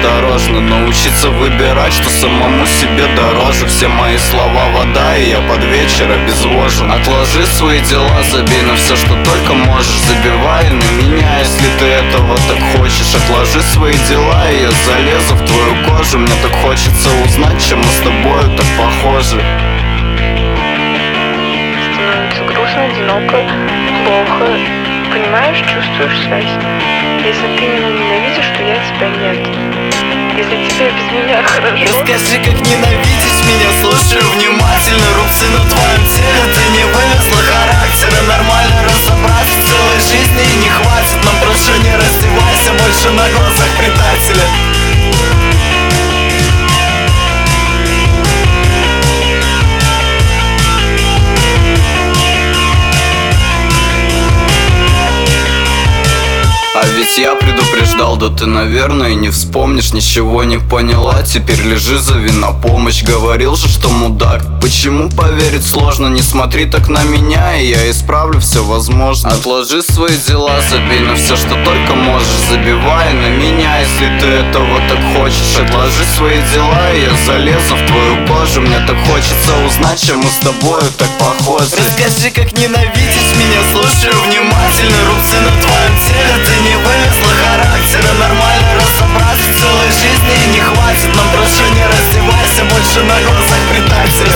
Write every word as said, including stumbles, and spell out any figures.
осторожно, научиться выбирать, что самому себе дороже. Все мои слова вода, и я под вечер обезвожен. Отложи свои дела, забей на все, что только можешь. Забивай на меня, если ты этого так хочешь. Отложи свои дела, и я залезу в твою кожу. Мне так хочется узнать, чем мы с тобою так похожи. Становится грустно, одиноко, плохо. Понимаешь, чувствуешь связь. Если ты меня ненавидишь, то я тебя нет. Если тебе без меня хорошо. Расскажи, как ненавидишь меня. Слушаю внимательно. Рубцы на твоем теле. Ты не вывезла характера. Нормально разобраться в целой жизни и не хватит. Нам прошу, не раздевайся больше на глазах предателя. А ведь я предупреждал, да ты, наверное, не вспомнишь. Ничего не поняла, теперь лежи, зови на помощь. Говорил же, что мудак. Почему поверить сложно? Не смотри так на меня, и я исправлю все возможно. Отложи свои дела, забей на все, что только можешь. Забивай на меня, если ты этого так хочешь. Отложи свои дела, и я залезу в твою кожу. Мне так хочется узнать, чем мы с тобою так похожи. Расскажи, как ненавидишь меня. Слушаю внимательно. Рубцы на твоем теле. Ты не вывезла характера. Нормально разобраться в целой жизни и не хватит. Нам прошу, не раздевайся больше на глазах предателя.